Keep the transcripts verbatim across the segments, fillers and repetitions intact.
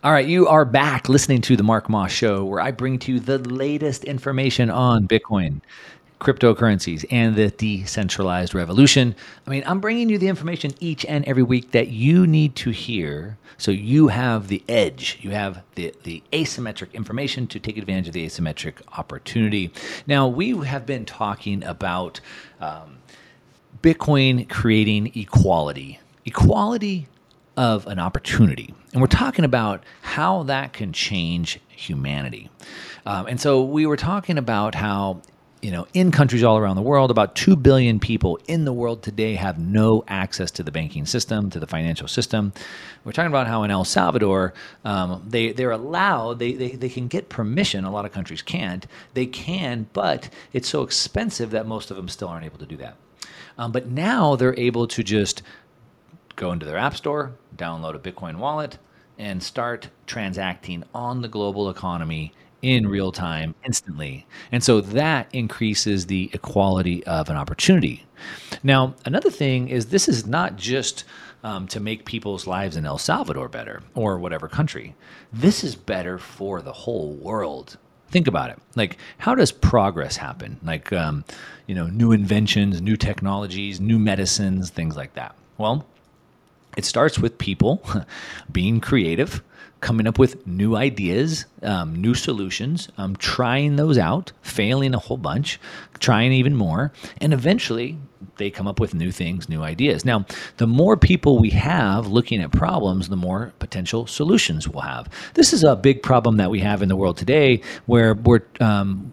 All right, you are back listening to the Mark Moss Show, where I bring to you the latest information on Bitcoin, cryptocurrencies, and the decentralized revolution. I mean, I'm bringing you the information each and every week that you need to hear so you have the edge. You have the, the asymmetric information to take advantage of the asymmetric opportunity. Now, we have been talking about um, Bitcoin creating equality. Equality of an opportunity. And we're talking about how that can change humanity. Um, and so we were talking about how, you know, in countries all around the world, about two billion people in the world today have no access to the banking system, to the financial system. We're talking about how in El Salvador, um, they, they're allowed, they, they, they can get permission. A lot of countries can't. They can, but it's so expensive that most of them still aren't able to do that. Um, but now they're able to just go into their app store, download a Bitcoin wallet, and start transacting on the global economy in real time, instantly. And so that increases the equality of an opportunity. Now, another thing is this is not just um, to make people's lives in El Salvador better or whatever country. This is better for the whole world. Think about it. Like, how does progress happen? Like, um, you know, new inventions, new technologies, new medicines, things like that. Well, it starts with people being creative, coming up with new ideas, um, new solutions, um, trying those out, failing a whole bunch, trying even more, and eventually they come up with new things, new ideas. Now, the more people we have looking at problems, the more potential solutions we'll have. This is a big problem that we have in the world today, where we're um,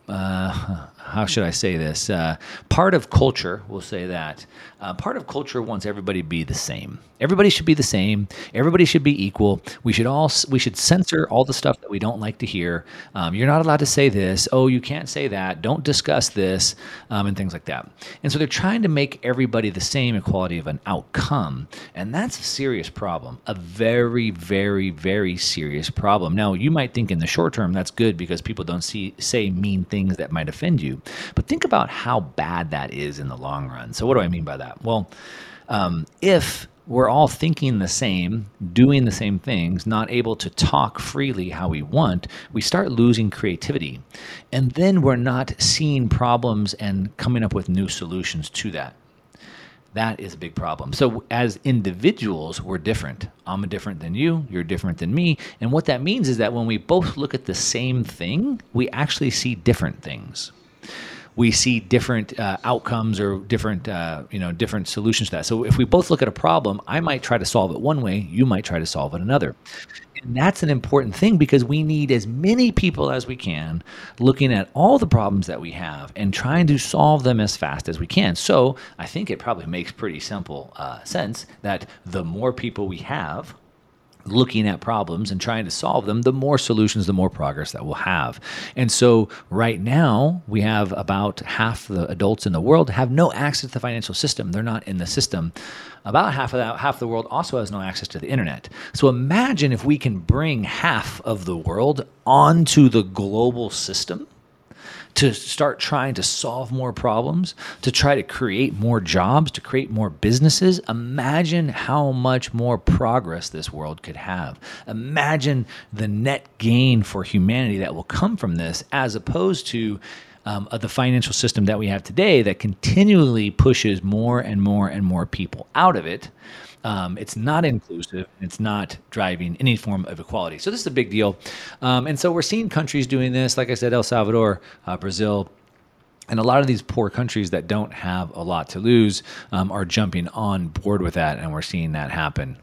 uh, how should I say this? Uh, part of culture, we'll say that, uh, part of culture wants everybody to be the same. Everybody should be the same. Everybody should be equal. We should all we should censor all the stuff that we don't like to hear. Um, you're not allowed to say this. Oh, you can't say that. Don't discuss this, um, and things like that. And so they're trying to make everybody the same equality of an outcome, and that's a serious problem. A very, very, very serious problem. Now, you might think in the short term that's good because people don't see say mean things that might offend you. But think about how bad that is in the long run. So what do I mean by that? Well, um, if we're all thinking the same, doing the same things, not able to talk freely how we want, we start losing creativity. And then we're not seeing problems and coming up with new solutions to that. That is a big problem. So as individuals, we're different. I'm different than you. You're different than me. And what that means is that when we both look at the same thing, we actually see different things. We see different uh, outcomes or different, uh, you know, different solutions to that. So if we both look at a problem, I might try to solve it one way, you might try to solve it another. And that's an important thing because we need as many people as we can looking at all the problems that we have and trying to solve them as fast as we can. So I think it probably makes pretty simple uh, sense that the more people we have looking at problems and trying to solve them, the more solutions, the more progress that we'll have. And so right now, we have about half the adults in the world have no access to the financial system. They're not in the system. About half of that, half the world also has no access to the internet. So imagine if we can bring half of the world onto the global system to start trying to solve more problems, to try to create more jobs, to create more businesses. Imagine how much more progress this world could have. Imagine the net gain for humanity that will come from this, as opposed to um, the financial system that we have today that continually pushes more and more and more people out of it. Um, it's not inclusive. It's not driving any form of equality. So this is a big deal. Um, and so we're seeing countries doing this, like I said, El Salvador, uh, Brazil, and a lot of these poor countries that don't have a lot to lose um, are jumping on board with that, and we're seeing that happen.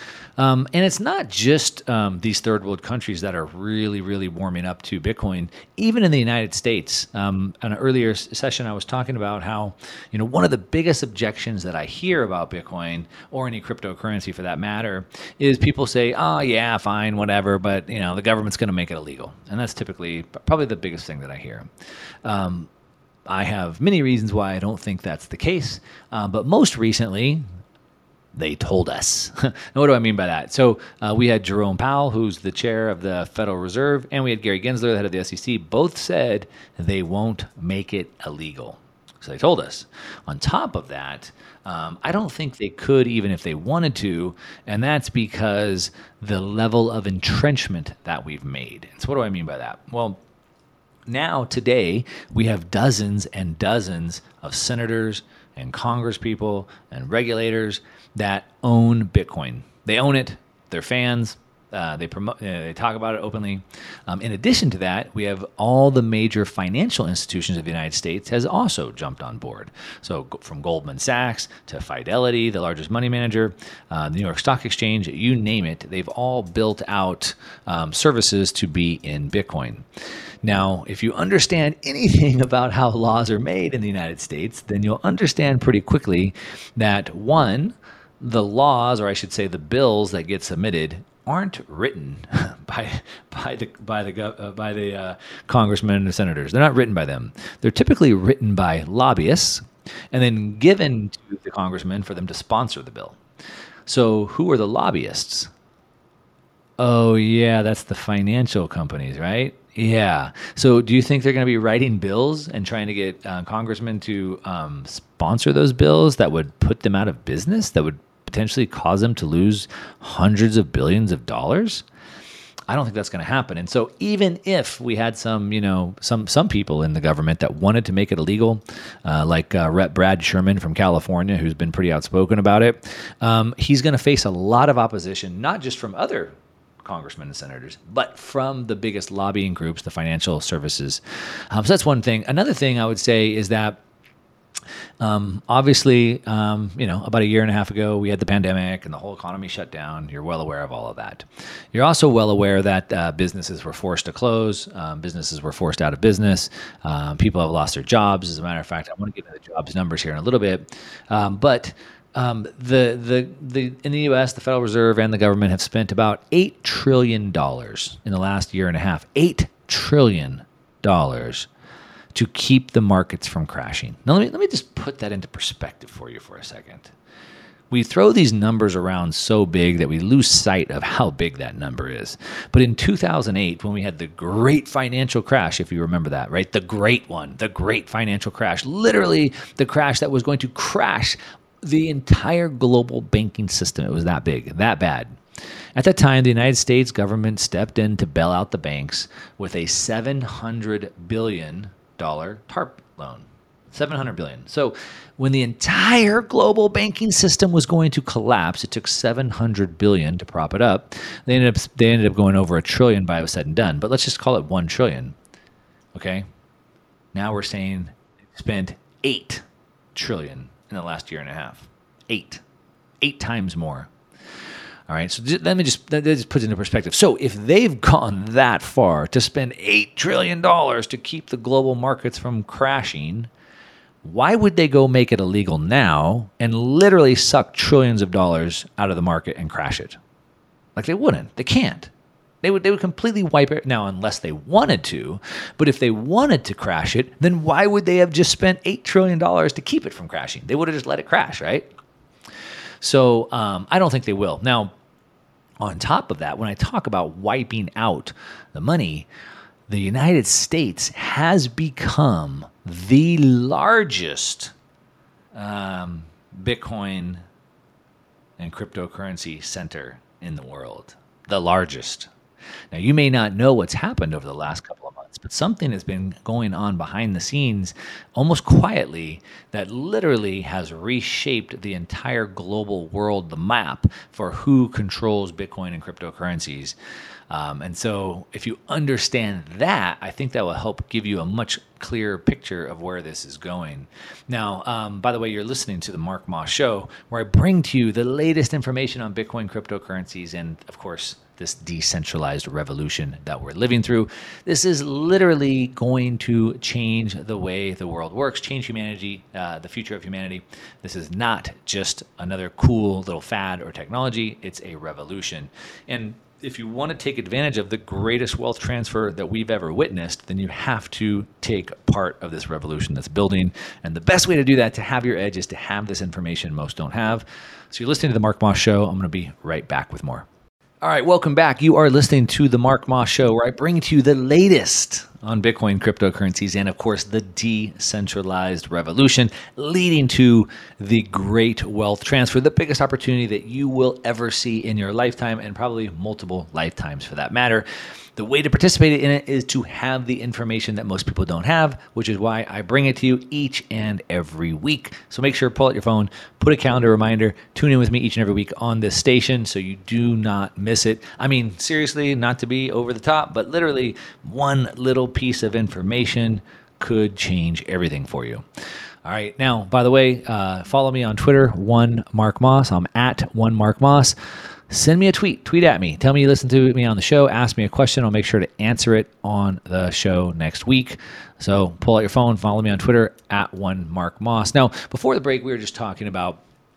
Um, and it's not just um, these third world countries that are really, really warming up to Bitcoin. Even in the United States, um, in an earlier session, I was talking about how, you know, one of the biggest objections that I hear about Bitcoin, or any cryptocurrency for that matter, is people say, oh, yeah, fine, whatever, but, you know, the government's going to make it illegal. And that's typically probably the biggest thing that I hear. Um, I have many reasons why I don't think that's the case. Uh, but most recently, they told us. And what do I mean by that? So uh, we had Jerome Powell, who's the chair of the Federal Reserve, and we had Gary Gensler, the head of the S E C. Both said they won't make it illegal. So they told us. On top of that, um, I don't think they could even if they wanted to, and that's because the level of entrenchment that we've made. And so what do I mean by that? Well, now today we have dozens and dozens of senators and congresspeople and regulators that own Bitcoin. They own it. They're fans. Uh, they promote. Uh, they talk about it openly. Um, in addition to that, we have all the major financial institutions of the United States has also jumped on board. So from Goldman Sachs to Fidelity, the largest money manager, uh, the New York Stock Exchange, you name it, they've all built out um, services to be in Bitcoin. Now, if you understand anything about how laws are made in the United States, then you'll understand pretty quickly that one, the laws, or I should say the bills that get submitted, aren't written by by the by the uh, by the uh, congressmen and the senators. They're not written by them. They're typically written by lobbyists and then given to the congressmen for them to sponsor the bill. So who are the lobbyists? Oh yeah, that's the financial companies, right? Yeah. So do you think they're going to be writing bills and trying to get uh, congressmen to um, sponsor those bills that would put them out of business, that would potentially cause them to lose hundreds of billions of dollars? I don't think that's going to happen. And so even if we had some, you know, some some people in the government that wanted to make it illegal, uh, like uh, Representative Brad Sherman from California, who's been pretty outspoken about it, um, he's going to face a lot of opposition, not just from other congressmen and senators, but from the biggest lobbying groups, the financial services. Um, so that's one thing. Another thing I would say is that Um, obviously, um, you know, about a year and a half ago, we had the pandemic and the whole economy shut down. You're well aware of all of that. You're also well aware that uh, businesses were forced to close. Um, businesses were forced out of business. Um, people have lost their jobs. As a matter of fact, I want to get into the jobs numbers here in a little bit. Um, but um, the the the in the U S, the Federal Reserve and the government have spent about eight trillion dollars in the last year and a half. Eight trillion dollars to keep the markets from crashing. Now, let me let me just put that into perspective for you for a second. We throw these numbers around so big that we lose sight of how big that number is. But in two thousand eight, when we had the great financial crash, if you remember that, right? The great one, the great financial crash, literally the crash that was going to crash the entire global banking system. It was that big, that bad. At that time, the United States government stepped in to bail out the banks with a seven hundred billion dollars TARP loan. seven hundred billion dollars. So when the entire global banking system was going to collapse, it took seven hundred billion dollars to prop it up. They ended up they ended up going over a trillion by it was said and done. But let's just call it one trillion. Okay? Now we're saying spent eight trillion in the last year and a half. Eight. Eight times more. All right, so let me just that just puts it into perspective. So if they've gone that far to spend eight trillion dollars to keep the global markets from crashing, why would they go make it illegal now and literally suck trillions of dollars out of the market and crash it? Like they wouldn't. They can't. They would they would completely wipe it now unless they wanted to. But if they wanted to crash it, then why would they have just spent eight trillion dollars to keep it from crashing? They would have just let it crash, right? So um, I don't think they will. Now, on top of that, when I talk about wiping out the money, the United States has become the largest um, Bitcoin and cryptocurrency center in the world. The largest. Now, you may not know what's happened over the last couple of months, but something has been going on behind the scenes almost quietly that literally has reshaped the entire global world, the map for who controls Bitcoin and cryptocurrencies. Um, and so if you understand that, I think that will help give you a much clearer picture of where this is going. Now, um, by the way, you're listening to the Mark Moss Show, where I bring to you the latest information on Bitcoin, cryptocurrencies, and of course, this decentralized revolution that we're living through. This is literally going to change the way the world works, change humanity, uh, the future of humanity. This is not just another cool little fad or technology. It's a revolution. And if you want to take advantage of the greatest wealth transfer that we've ever witnessed, then you have to take part of this revolution that's building. And the best way to do that, to have your edge, is to have this information most don't have. So you're listening to The Mark Moss Show. I'm going to be right back with more. All right, welcome back. You are listening to The Mark Moss Show, where I bring to you the latest on Bitcoin, cryptocurrencies, and of course, the decentralized revolution leading to the great wealth transfer, the biggest opportunity that you will ever see in your lifetime and probably multiple lifetimes for that matter. The way to participate in it is to have the information that most people don't have, which is why I bring it to you each and every week. So make sure to pull out your phone, put a calendar reminder, tune in with me each and every week on this station so you do not miss it. I mean, seriously, not to be over the top, but literally one little piece of information could change everything for you. All right. Now, by the way, uh, follow me on Twitter, one Mark Moss. I'm at one Mark Moss. Send me a tweet. Tweet at me. Tell me you listen to me on the show. Ask me a question. I'll make sure to answer it on the show next week. So pull out your phone. Follow me on Twitter at one Mark Moss. Now, before the break, we were just talking about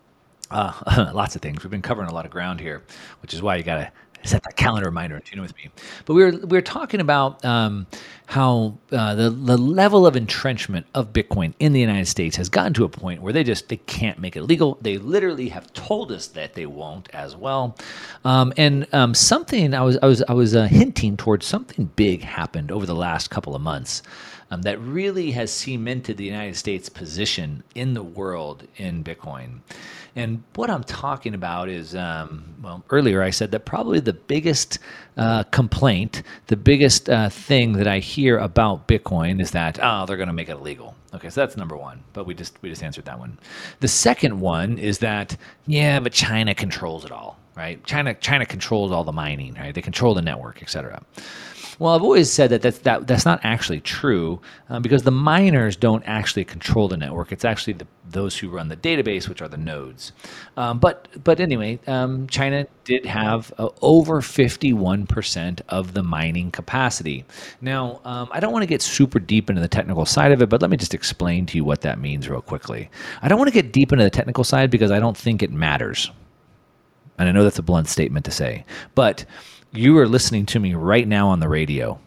uh, lots of things. We've been covering a lot of ground here, which is why you got to set that calendar reminder and tune in with me. But we were we were talking about um, how uh, the the level of entrenchment of Bitcoin in the United States has gotten to a point where they just they can't make it legal. They literally have told us that they won't as well. Um, and um, something I was I was I was uh, hinting towards something big happened over the last couple of months. Um, that really has cemented the United States' position in the world in Bitcoin. And what I'm talking about is, um, well, earlier I said that probably the biggest uh, complaint, the biggest uh, thing that I hear about Bitcoin is that, oh, they're going to make it illegal. Okay, so that's number one, but we just we just answered that one. The second one is that, yeah, but China controls it all, right? China China controls all the mining, right? They control the network, et cetera. Well, I've always said that that's, that, that's not actually true um, because the miners don't actually control the network. It's actually the, those who run the database, which are the nodes. Um, but but anyway, um, China did have uh, over fifty-one percent of the mining capacity. Now, um, I don't want to get super deep into the technical side of it, but let me just explain to you what that means real quickly. I don't want to get deep into the technical side because I don't think it matters. And I know that's a blunt statement to say, but you are listening to me right now on the radio.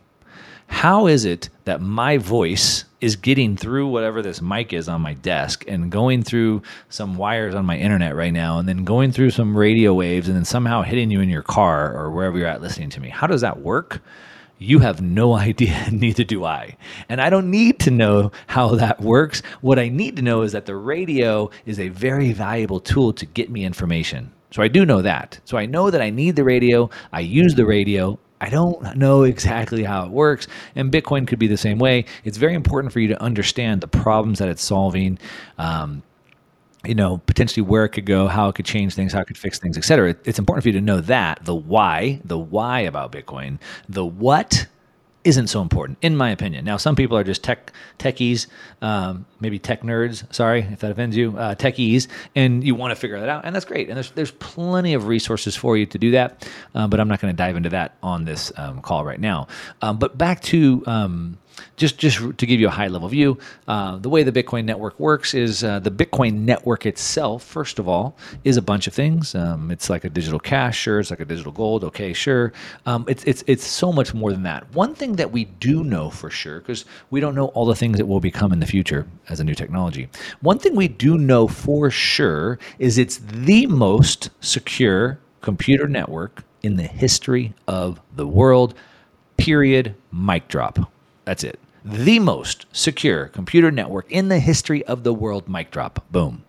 How is it that my voice is getting through whatever this mic is on my desk and going through some wires on my internet right now and then going through some radio waves and then somehow hitting you in your car or wherever you're at listening to me? How does that work? You have no idea, neither do I. And I don't need to know how that works. What I need to know is that the radio is a very valuable tool to get me information. So I do know that. So I know that I need the radio. I use the radio. I don't know exactly how it works. And Bitcoin could be the same way. It's very important for you to understand the problems that it's solving, um, you know, potentially where it could go, how it could change things, how it could fix things, et cetera. It's important for you to know that, the why, the why about Bitcoin. The what isn't so important, in my opinion. Now, some people are just tech techies, um, maybe tech nerds, sorry if that offends you, uh, techies, and you want to figure that out, and that's great. And there's there's plenty of resources for you to do that, uh, but I'm not going to dive into that on this um, call right now. Um, but back to... Um, Just just to give you a high-level view, uh, the way the Bitcoin network works is uh, the Bitcoin network itself, first of all, is a bunch of things. Um, it's like a digital cash, sure. It's like a digital gold, okay, sure. Um, it's it's it's so much more than that. One thing that we do know for sure, because we don't know all the things that will become in the future as a new technology. One thing we do know for sure is it's the most secure computer network in the history of the world, period, mic drop. That's it. The most secure computer network in the history of the world, mic drop. Boom.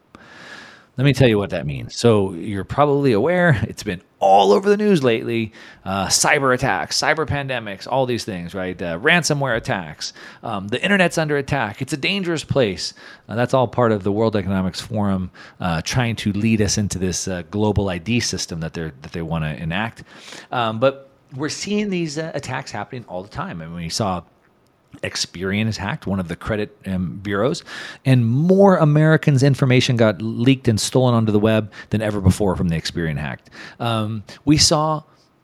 Let me tell you what that means. So you're probably aware, it's been all over the news lately, uh, cyber attacks, cyber pandemics, all these things, right? Uh, ransomware attacks. Um, the internet's under attack. It's a dangerous place. Uh, that's all part of the World Economics Forum uh, trying to lead us into this uh, global I D system that, they're, that they want to enact. Um, but we're seeing these uh, attacks happening all the time. I mean, we saw Experian is hacked, one of the credit um, bureaus, and more Americans' information got leaked and stolen onto the web than ever before from the Experian hacked. Um, we saw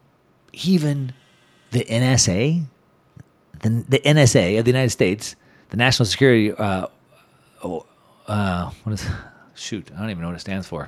even the N S A, the, the N S A of the United States, the National Security, uh, oh, uh, what is, shoot, I don't even know what it stands for.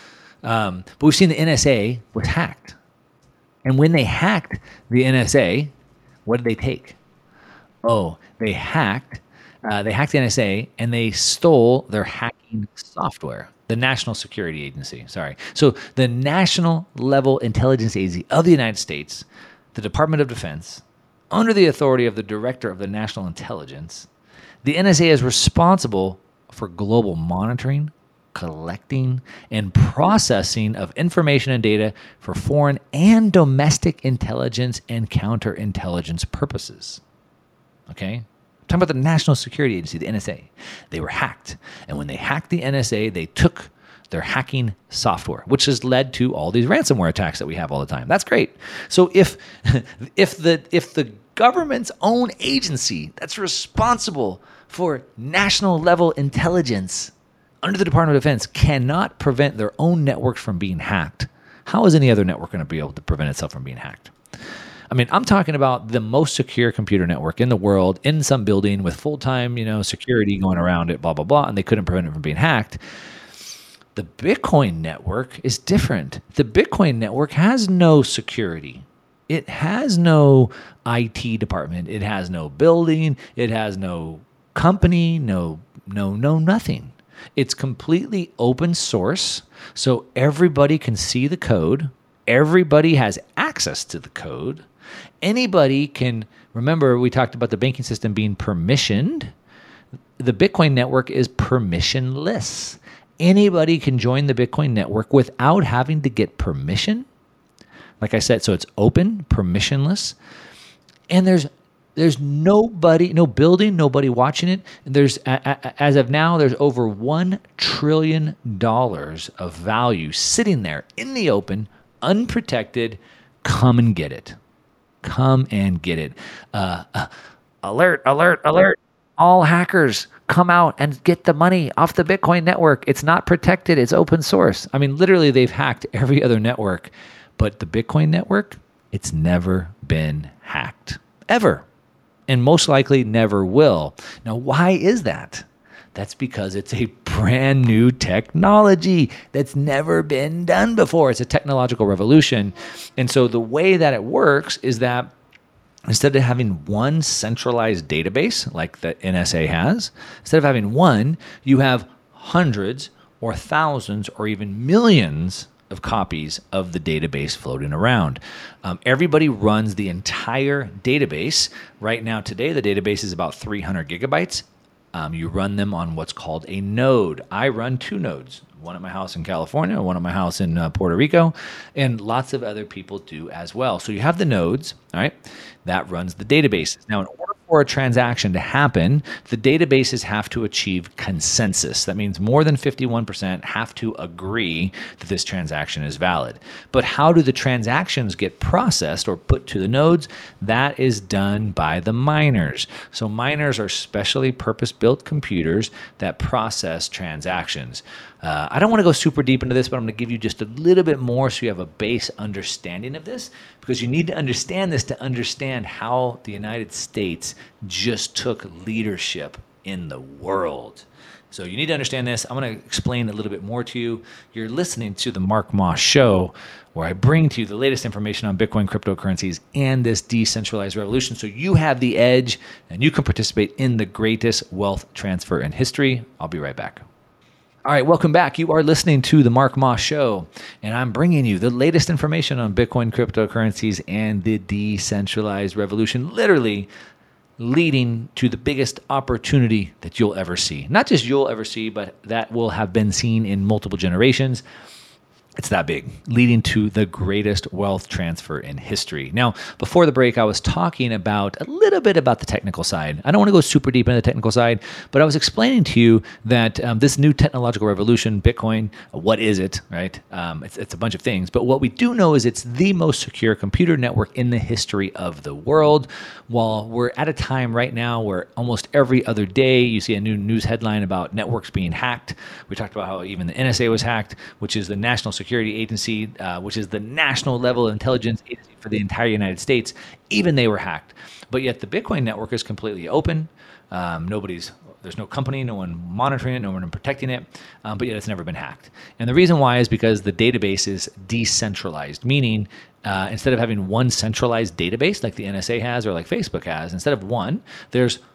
Um, but we've seen the N S A was hacked. And when they hacked the N S A, what did they take? Oh, they hacked, uh, they hacked the N S A and they stole their hacking software, the National Security Agency, sorry. So the national level intelligence agency of the United States, the Department of Defense, under the authority of the Director of the National Intelligence, the N S A is responsible for global monitoring, collecting, and processing of information and data for foreign and domestic intelligence and counterintelligence purposes. Okay? I'm talking about the National Security Agency, the N S A. They were hacked. And when they hacked the N S A, they took their hacking software, which has led to all these ransomware attacks that we have all the time. That's great. So if if the if the government's own agency that's responsible for national level intelligence under the Department of Defense cannot prevent their own networks from being hacked, how is any other network going to be able to prevent itself from being hacked? I mean, I'm talking about the most secure computer network in the world in some building with full-time, you know, security going around it, blah, blah, blah, and they couldn't prevent it from being hacked. The Bitcoin network is different. The Bitcoin network has no security. It has no I T department. It has no building. It has no company, no, no, no, nothing. It's completely open source, so everybody can see the code. Everybody has access to the code. Anybody can, remember we talked about the banking system being permissioned. The Bitcoin network is permissionless. Anybody can join the Bitcoin network without having to get permission. Like I said, so it's open, permissionless, and there's there's nobody, no building, nobody watching it. And there's, as of now, there's over one trillion dollars of value sitting there in the open, unprotected. Come and get it. Come and get it. Uh, uh, alert, alert, alert. All hackers, come out and get the money off the Bitcoin network. It's not protected. It's open source. I mean, literally, they've hacked every other network. But the Bitcoin network, it's never been hacked. Ever. And most likely never will. Now, why is that? That's because it's a brand new technology that's never been done before. It's a technological revolution. And so the way that it works is that instead of having one centralized database like the N S A has, instead of having one, you have hundreds or thousands or even millions of copies of the database floating around. Um, everybody runs the entire database. Right now, today, the database is about three hundred gigabytes. Um, you run them on what's called a node. I run two nodes, one at my house in California, one at my house in uh, Puerto Rico, and lots of other people do as well. So you have the nodes, all right, that runs the databases. Now, in order for a transaction to happen, the databases have to achieve consensus. That means more than fifty-one percent have to agree that this transaction is valid. But how do the transactions get processed or put to the nodes? That is done by the miners. So miners are specially purpose-built computers that process transactions. Uh, I don't want to go super deep into this, but I'm going to give you just a little bit more so you have a base understanding of this, because you need to understand this to understand how the United States just took leadership in the world. So you need to understand this. I'm going to explain a little bit more to you. You're listening to the Mark Moss Show, where I bring to you the latest information on Bitcoin, cryptocurrencies, and this decentralized revolution, so you have the edge and you can participate in the greatest wealth transfer in history. I'll be right back. All right, welcome back. You are listening to the Mark Moss Show, and I'm bringing you the latest information on Bitcoin, cryptocurrencies, and the decentralized revolution, literally leading to the biggest opportunity that you'll ever see. Not just you'll ever see, but that will have been seen in multiple generations. It's that big, leading to the greatest wealth transfer in history. Now, before the break, I was talking about a little bit about the technical side. I don't want to go super deep into the technical side, but I was explaining to you that um, this new technological revolution, Bitcoin, what is it, right? Um, it's, it's a bunch of things, but what we do know is it's the most secure computer network in the history of the world. While we're at a time right now where almost every other day you see a new news headline about networks being hacked. We talked about how even the N S A was hacked, which is the National Security Agency, uh, which is the national level intelligence agency for the entire United States. Even they were hacked. But yet the Bitcoin network is completely open. Um, nobody's, there's no company, no one monitoring it, no one protecting it, um, but yet it's never been hacked. And the reason why is because the database is decentralized, meaning uh, instead of having one centralized database like the N S A has or like Facebook has, instead of one, there's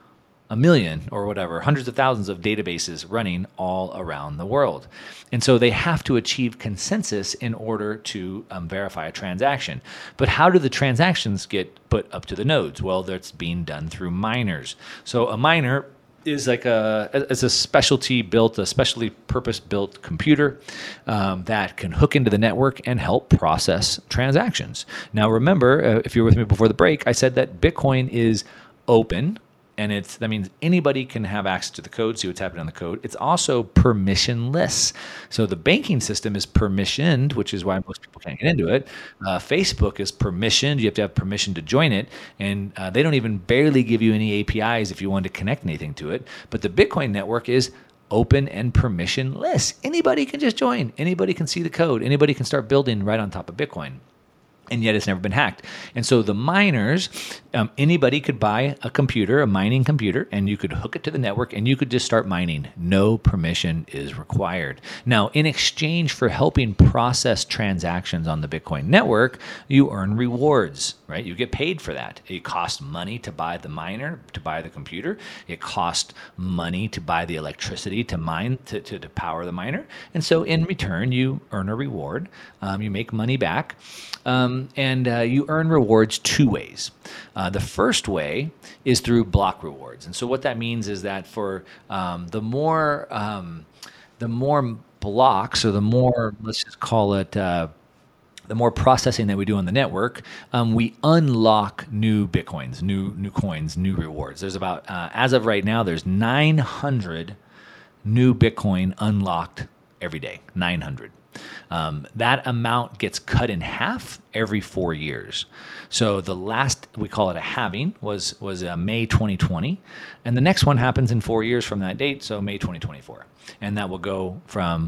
a million or whatever, hundreds of thousands of databases running all around the world. And so they have to achieve consensus in order to um, verify a transaction. But how do the transactions get put up to the nodes? Well, that's being done through miners. So a miner is like a is a specialty built, a specially purpose built computer um, that can hook into the network and help process transactions. Now, remember, uh, if you were with me before the break, I said that Bitcoin is open. And it's that means anybody can have access to the code, see what's happening on the code. It's also permissionless. So the banking system is permissioned, which is why most people can't get into it. Uh, Facebook is permissioned. You have to have permission to join it. And uh, they don't even barely give you any A P Is if you want to connect anything to it. But the Bitcoin network is open and permissionless. Anybody can just join. Anybody can see the code. Anybody can start building right on top of Bitcoin. And yet it's never been hacked. And so the miners, um, anybody could buy a computer, a mining computer, and you could hook it to the network and you could just start mining. No permission is required. Now, in exchange for helping process transactions on the Bitcoin network, you earn rewards, right? You get paid for that. It costs money to buy the miner, to buy the computer. It costs money to buy the electricity to mine, to, to, to power the miner. And so in return, you earn a reward. Um, you make money back. Um, and uh, you earn rewards two ways. Uh, the first way is through block rewards. And so what that means is that for um, the more um, the more blocks, or the more, let's just call it, uh, the more processing that we do on the network, um, we unlock new Bitcoins, new new coins, new rewards. There's about, uh, as of right now, there's nine hundred new Bitcoin unlocked every day, nine hundred. Um, that amount gets cut in half every four years. So the last, we call it a halving, was was uh, May twenty twenty, and the next one happens in four years from that date, so May twenty twenty-four, and that will go from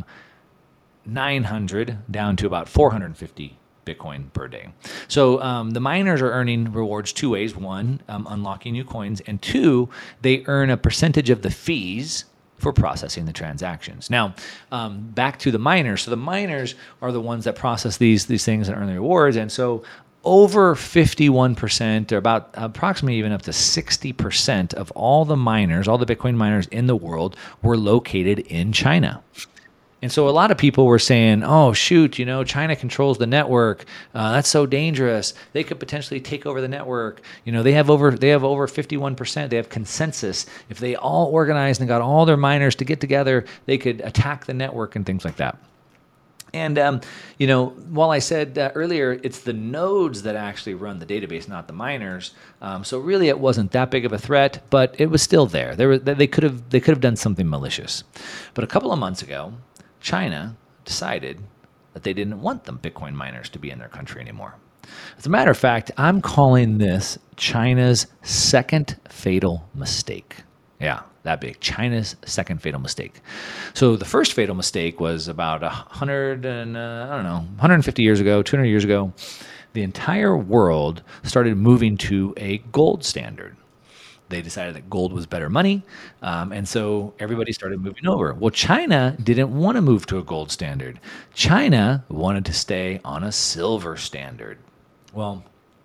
nine hundred down to about four hundred fifty Bitcoin per day. So um, the miners are earning rewards two ways: one, um, unlocking new coins, and two, they earn a percentage of the fees for processing the transactions. Now, um, back to the miners. So the miners are the ones that process these these things and earn the rewards. And so over fifty-one percent, or about approximately even up to sixty percent of all the miners, all the Bitcoin miners in the world, were located in China. And so a lot of people were saying, oh, shoot, you know, China controls the network. Uh, that's so dangerous. They could potentially take over the network. You know, they have over they have over fifty-one percent. They have consensus. If they all organized and got all their miners to get together, they could attack the network and things like that. And, um, you know, while I said uh, earlier, it's the nodes that actually run the database, not the miners. Um, so really, it wasn't that big of a threat, but it was still there. There were, they could have they could have done something malicious. But a couple of months ago, China decided that they didn't want the Bitcoin miners to be in their country anymore. As a matter of fact, I'm calling this China's second fatal mistake. Yeah, that big. China's second fatal mistake. So the first fatal mistake was about a hundred and uh, I don't know, one hundred fifty years ago, two hundred years ago. The entire world started moving to a gold standard. They decided that gold was better money, um, and so everybody started moving over. Well, China didn't want to move to a gold standard. China wanted to stay on a silver standard. Well,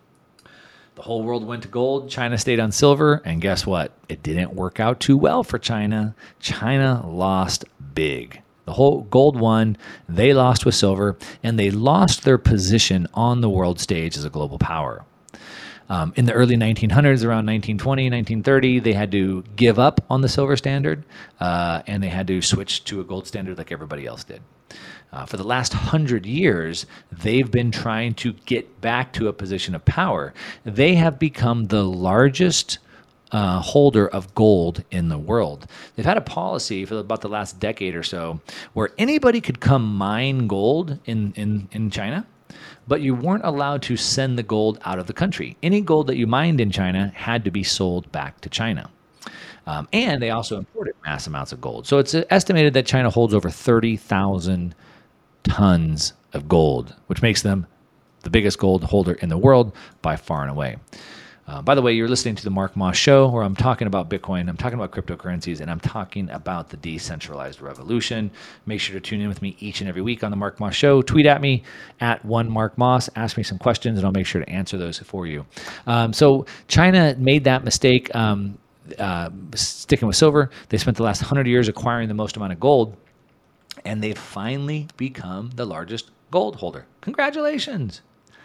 the whole world went to gold. China stayed on silver, and guess what? It didn't work out too well for China. China lost big. The whole gold won, they lost with silver, and they lost their position on the world stage as a global power. Um, in the early nineteen hundreds, around nineteen twenty, nineteen thirty, they had to give up on the silver standard, uh, and they had to switch to a gold standard like everybody else did. Uh, for the last hundred years, they've been trying to get back to a position of power. They have become the largest uh, holder of gold in the world. They've had a policy for about the last decade or so where anybody could come mine gold in, in, in China, but you weren't allowed to send the gold out of the country. Any gold that you mined in China had to be sold back to China. Um, and they also imported mass amounts of gold. So it's estimated that China holds over thirty thousand tons of gold, which makes them the biggest gold holder in the world by far and away. Uh, by the way, you're listening to the Mark Moss Show, where I'm talking about Bitcoin, I'm talking about cryptocurrencies, and I'm talking about the decentralized revolution. Make sure to tune in with me each and every week on the Mark Moss Show. Tweet at me at one Mark Moss. Ask me some questions, and I'll make sure to answer those for you. Um, so China made that mistake. Um, uh, sticking with silver. They spent the last one hundred years acquiring the most amount of gold, and they've finally become the largest gold holder. Congratulations.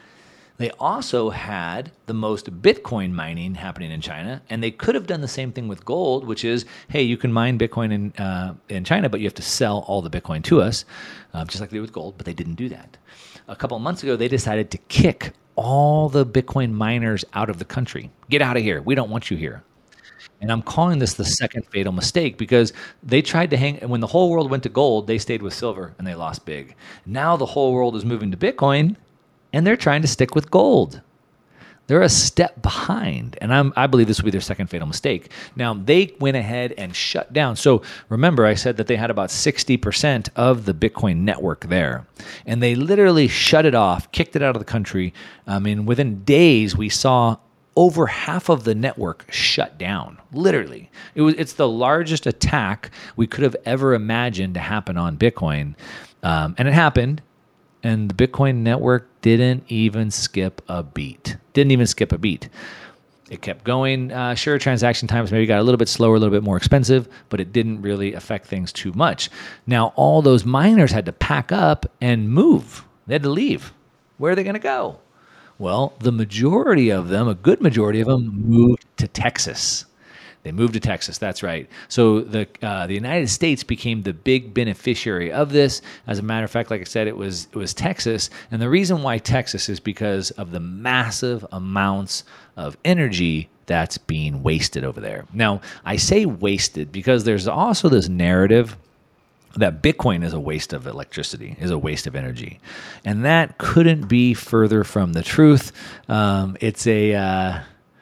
They also had the most Bitcoin mining happening in China, and they could have done the same thing with gold, which is, hey, you can mine Bitcoin in uh, in China, but you have to sell all the Bitcoin to us, uh, just like they did with gold, but they didn't do that. A couple of months ago, they decided to kick all the Bitcoin miners out of the country. Get out of here. We don't want you here. And I'm calling this the second fatal mistake because they tried to hang, and when the whole world went to gold, they stayed with silver and they lost big. Now the whole world is moving to Bitcoin and they're trying to stick with gold. They're a step behind, and I'm, I believe this will be their second fatal mistake. Now, they went ahead and shut down. So remember, I said that they had about sixty percent of the Bitcoin network there, and they literally shut it off, kicked it out of the country. I mean, within days, we saw over half of the network shut down. Literally, it was. It's the largest attack we could have ever imagined to happen on Bitcoin, um, and it happened. And the Bitcoin network didn't even skip a beat. Didn't even skip a beat. It kept going. Uh, sure, transaction times maybe got a little bit slower, a little bit more expensive, but it didn't really affect things too much. Now, all those miners had to pack up and move. They had to leave. Where are they going to go? Well, the majority of them, a good majority of them, moved to Texas. They moved to Texas. That's right. So the uh, the United States became the big beneficiary of this. As a matter of fact, like I said, it was it was Texas, and the reason why Texas is because of the massive amounts of energy that's being wasted over there. Now, I say wasted because there's also this narrative that Bitcoin is a waste of electricity, is a waste of energy, and that couldn't be further from the truth. Um, it's a uh,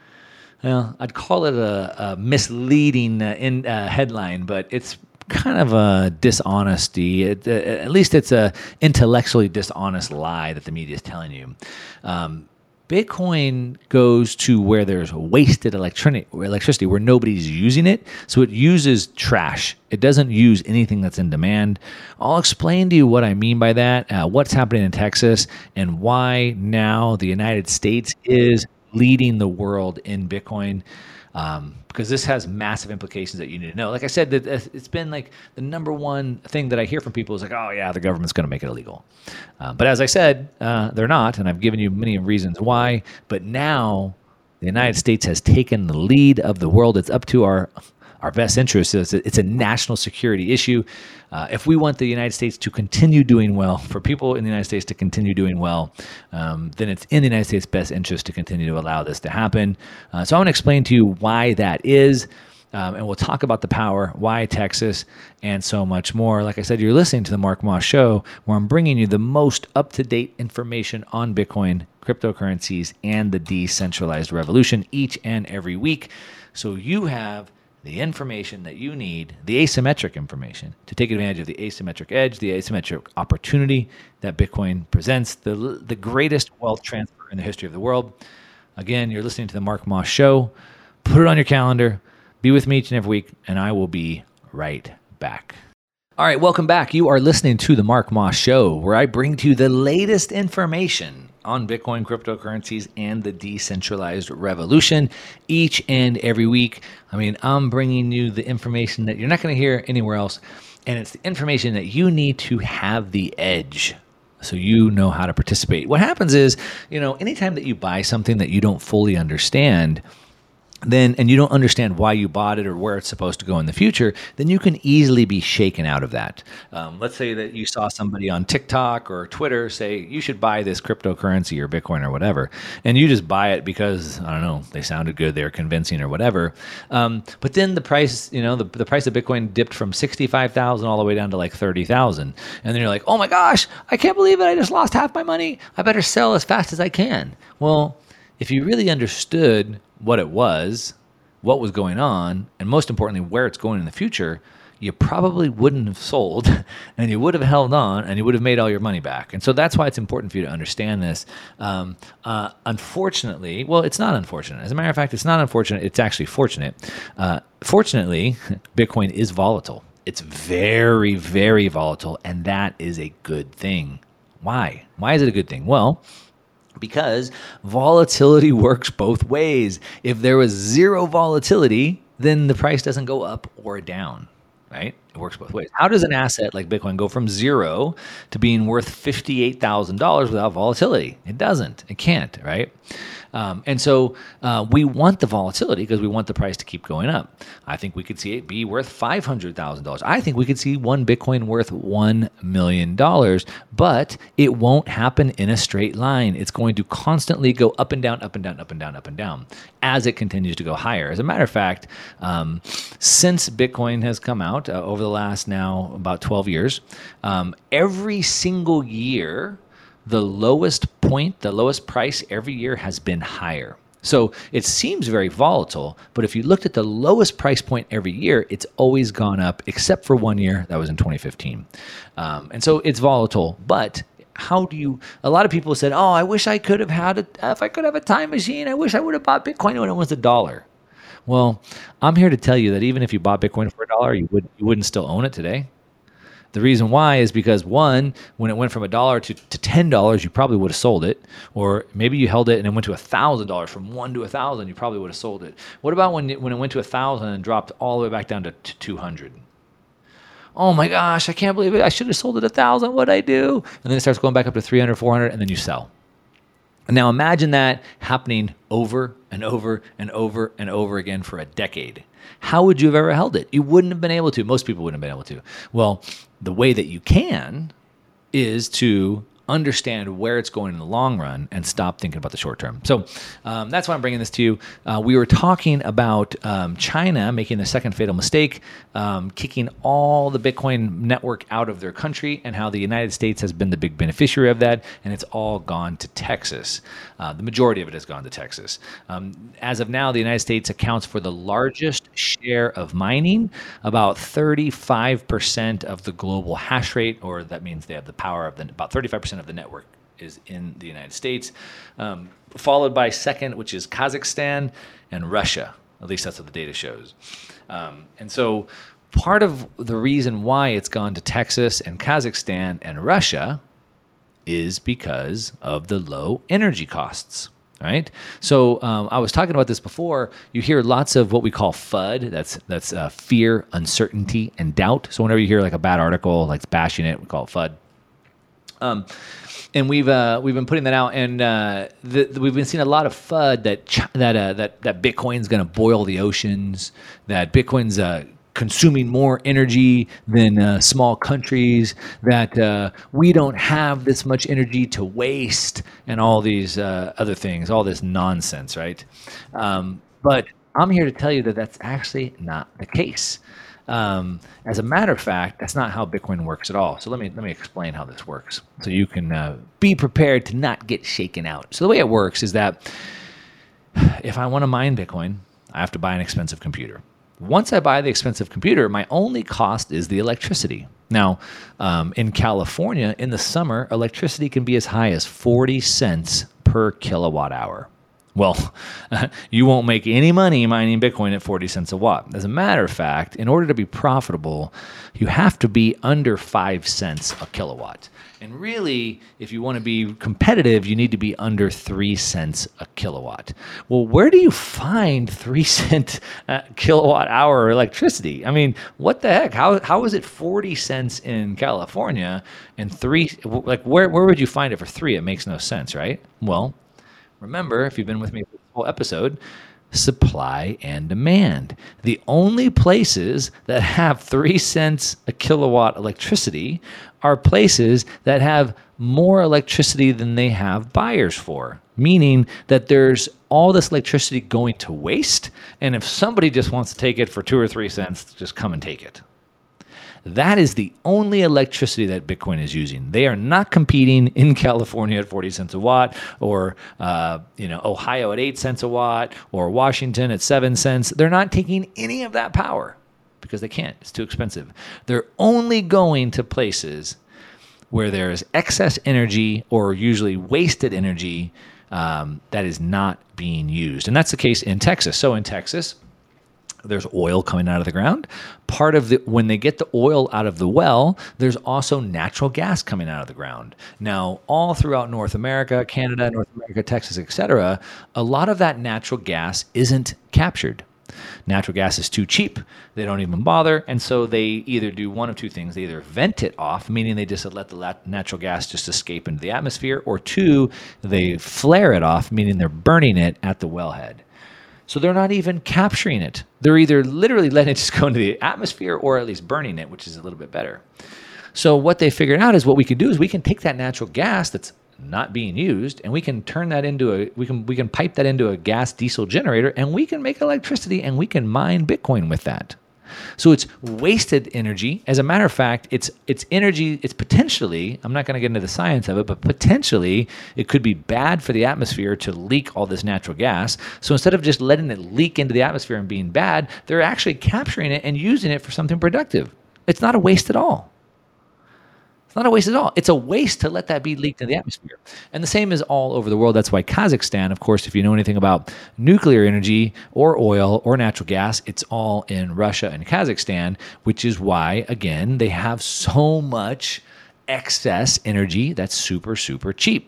Well, I'd call it a, a misleading uh, in, uh, headline, but it's kind of a dishonesty. It, uh, at least it's a intellectually dishonest lie that the media is telling you. Um, Bitcoin goes to where there's wasted electricity, electricity, where nobody's using it. So it uses trash. It doesn't use anything that's in demand. I'll explain to you what I mean by that, uh, what's happening in Texas, and why now the United States is leading the world in Bitcoin, um, because this has massive implications that you need to know. Like I said, that it's been like the number one thing that I hear from people is like, oh yeah, the government's going to make it illegal. Uh, but as I said, uh, they're not, and I've given you many reasons why. But now the United States has taken the lead of the world. It's up to our our best interest. It's a, it's a national security issue. Uh, if we want the United States to continue doing well, for people in the United States to continue doing well, um, then it's in the United States' best interest to continue to allow this to happen. Uh, so I want to explain to you why that is, um, and we'll talk about the power, why Texas, and so much more. Like I said, you're listening to the Mark Moss Show, where I'm bringing you the most up-to-date information on Bitcoin, cryptocurrencies, and the decentralized revolution each and every week. So you have the information that you need, the asymmetric information, to take advantage of the asymmetric edge, the asymmetric opportunity that Bitcoin presents, the, the greatest wealth transfer in the history of the world. Again, you're listening to the Mark Moss Show. Put it on your calendar. Be with me each and every week, and I will be right back. All right, welcome back. You are listening to the Mark Moss Show, where I bring to you the latest information on Bitcoin, cryptocurrencies, and the decentralized revolution each and every week. I mean, I'm bringing you the information that you're not going to hear anywhere else, and it's the information that you need to have the edge so you know how to participate. What happens is, you know, anytime that you buy something that you don't fully understand, then and you don't understand why you bought it or where it's supposed to go in the future, then you can easily be shaken out of that. Um, let's say that you saw somebody on TikTok or Twitter say, you should buy this cryptocurrency or Bitcoin or whatever, and you just buy it because, I don't know, they sounded good, they were convincing or whatever. Um, but then the price, you know, the, the price of Bitcoin dipped from sixty-five thousand all the way down to like thirty thousand. And then you're like, oh my gosh, I can't believe it, I just lost half my money. I better sell as fast as I can. Well, if you really understood what it was, what was going on, and most importantly, where it's going in the future, you probably wouldn't have sold and you would have held on and you would have made all your money back. And so that's why it's important for you to understand this. Um, uh, unfortunately, well, it's not unfortunate. As a matter of fact, it's not unfortunate. It's actually fortunate. Uh, fortunately, Bitcoin is volatile. It's very, very volatile, and that is a good thing. Why? Why is it a good thing? Well, because volatility works both ways. If there was zero volatility, then the price doesn't go up or down, right? It works both ways. How does an asset like Bitcoin go from zero to being worth fifty-eight thousand dollars without volatility? It doesn't. It can't, right? Um, and so uh, we want the volatility because we want the price to keep going up. I think we could see it be worth five hundred thousand dollars. I think we could see one Bitcoin worth one million dollars, but it won't happen in a straight line. It's going to constantly go up and down, up and down, up and down, up and down as it continues to go higher. As a matter of fact, um, since Bitcoin has come out uh, over the last now about twelve years, um, every single year, the lowest point, the lowest price every year has been higher. So it seems very volatile, but if you looked at the lowest price point every year, it's always gone up, except for one year, that was in twenty fifteen. Um, and so it's volatile, but how do you, a lot of people said, oh, I wish I could have had a, if I could have a time machine, I wish I would have bought Bitcoin when it was a dollar. Well, I'm here to tell you that even if you bought Bitcoin for a dollar, you would, you wouldn't still own it today. The reason why is because, one, when it went from a dollar to, to ten dollars, you probably would have sold it. Or maybe you held it and it went to one thousand dollars. From one to one thousand, you probably would have sold it. What about when it, when it went to one thousand and dropped all the way back down to two hundred? Oh my gosh, I can't believe it. I should have sold it at one thousand. What'd I do? And then it starts going back up to three hundred, four hundred, and then you sell. And now imagine that happening over and over and over and over again for a decade. How would you have ever held it? You wouldn't have been able to. Most people wouldn't have been able to. Well, the way that you can is to understand where it's going in the long run and stop thinking about the short term. So um, that's why I'm bringing this to you. Uh, we were talking about um, China making the second fatal mistake, um, kicking all the Bitcoin network out of their country, and how the United States has been the big beneficiary of that, and it's all gone to Texas. Uh, the majority of it has gone to Texas. Um, as of now, the United States accounts for the largest share of mining, about thirty-five percent of the global hash rate, or that means they have the power of the, about thirty-five percent of the network is in the United States, um, followed by second, which is Kazakhstan and Russia. At least that's what the data shows. Um, and so part of the reason why it's gone to Texas and Kazakhstan and Russia is because of the low energy costs. Right. So um, I was talking about this before. You hear lots of what we call FUD. That's that's uh, fear, uncertainty, and doubt. So whenever you hear like a bad article, like bashing it, we call it FUD. Um, and we've uh, we've been putting that out, and uh, the, the, we've been seeing a lot of FUD that ch- that uh, that that Bitcoin's going to boil the oceans. That Bitcoin's uh, consuming more energy than uh, small countries. That uh, we don't have this much energy to waste, and all these uh, other things, all this nonsense, right? Um, but I'm here to tell you that that's actually not the case. Um, as a matter of fact, that's not how Bitcoin works at all. So let me let me explain how this works, so you can uh, be prepared to not get shaken out. So the way it works is that if I want to mine Bitcoin, I have to buy an expensive computer. Once I buy the expensive computer, my only cost is the electricity. Now, um, in California, in the summer, electricity can be as high as forty cents per kilowatt hour. Well, you won't make any money mining Bitcoin at forty cents a watt. As a matter of fact, in order to be profitable, you have to be under five cents a kilowatt. And really, if you want to be competitive, you need to be under three cents a kilowatt. Well, where do you find three cent uh, kilowatt hour electricity? I mean, what the heck? How how is it forty cents in California and three? Like, where where would you find it for three? It makes no sense, right? Well, remember, if you've been with me for this whole episode, supply and demand. The only places that have three cents a kilowatt electricity are places that have more electricity than they have buyers for, meaning that there's all this electricity going to waste, and if somebody just wants to take it for two or three cents, just come and take it. That is the only electricity that Bitcoin is using. They are not competing in California at forty cents a watt, or uh, you know, Ohio at eight cents a watt, or Washington at seven cents. They're not taking any of that power because they can't. It's too expensive. They're only going to places where there is excess energy, or usually wasted energy, um, that is not being used. And that's the case in Texas. So in Texas, there's oil coming out of the ground. Part of the, when they get the oil out of the well, there's also natural gas coming out of the ground. Now, all throughout North America, Canada, North America, Texas, et cetera, a lot of that natural gas isn't captured. Natural gas is too cheap. They don't even bother. And so they either do one of two things. They either vent it off, meaning they just let the natural gas just escape into the atmosphere, or two, they flare it off, meaning they're burning it at the wellhead. So they're not even capturing it. They're either literally letting it just go into the atmosphere or at least burning it, which is a little bit better. So what they figured out is what we could do is we can take that natural gas that's not being used, and we can turn that into a we can we can pipe that into a gas diesel generator, and we can make electricity, and we can mine Bitcoin with that. So it's wasted energy. As a matter of fact, it's it's energy. It's potentially, I'm not going to get into the science of it, but potentially it could be bad for the atmosphere to leak all this natural gas. So instead of just letting it leak into the atmosphere and being bad, they're actually capturing it and using it for something productive. It's not a waste at all. It's not a waste at all. It's a waste to let that be leaked in the atmosphere. And the same is all over the world. That's why Kazakhstan, of course, if you know anything about nuclear energy or oil or natural gas, it's all in Russia and Kazakhstan, which is why, again, they have so much excess energy that's super, super cheap.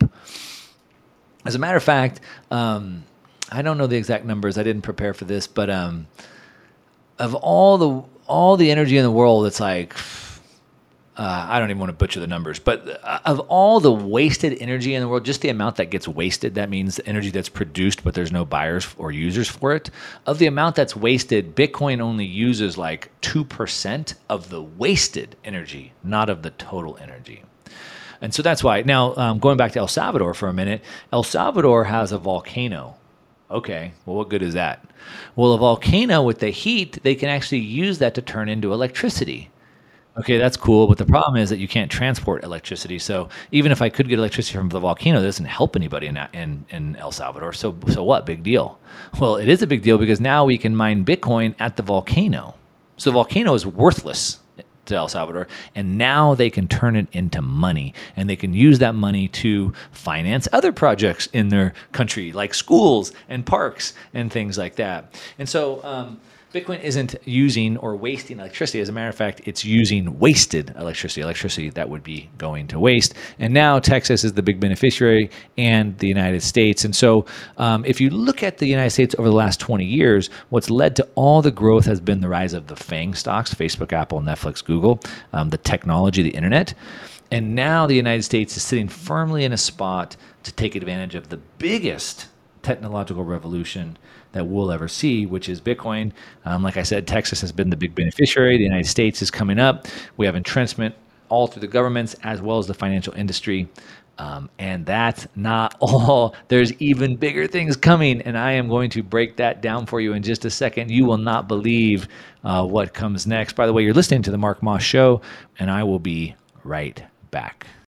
As a matter of fact, um, I don't know the exact numbers. I didn't prepare for this, but um, of all the all the energy in the world, it's like... Uh, I don't even want to butcher the numbers, but of all the wasted energy in the world, just the amount that gets wasted, that means the energy that's produced, but there's no buyers or users for it. Of the amount that's wasted, Bitcoin only uses like two percent of the wasted energy, not of the total energy. And so that's why. Now, um, going back to El Salvador for a minute, El Salvador has a volcano. Okay, well, what good is that? Well, a volcano with the heat, they can actually use that to turn into electricity. Okay, that's cool, but the problem is that you can't transport electricity. So even if I could get electricity from the volcano, that doesn't help anybody in, in in El Salvador. So so what? Big deal. Well, it is a big deal because now we can mine Bitcoin at the volcano. So the volcano is worthless to El Salvador, and now they can turn it into money, and they can use that money to finance other projects in their country, like schools and parks and things like that. And so um, Bitcoin isn't using or wasting electricity. As a matter of fact, it's using wasted electricity, electricity that would be going to waste. And now Texas is the big beneficiary, and the United States. And so um, if you look at the United States over the last twenty years, what's led to all the growth has been the rise of the FANG stocks, Facebook, Apple, Netflix, Google, um, the technology, the internet. And now the United States is sitting firmly in a spot to take advantage of the biggest technological revolution that we'll ever see, which is Bitcoin. Um, like I said, Texas has been the big beneficiary. The United States is coming up. We have entrenchment all through the governments as well as the financial industry. Um, and that's not all. There's even bigger things coming, and I am going to break that down for you in just a second. You will not believe uh, what comes next. By the way, you're listening to The Mark Moss Show, and I will be right back.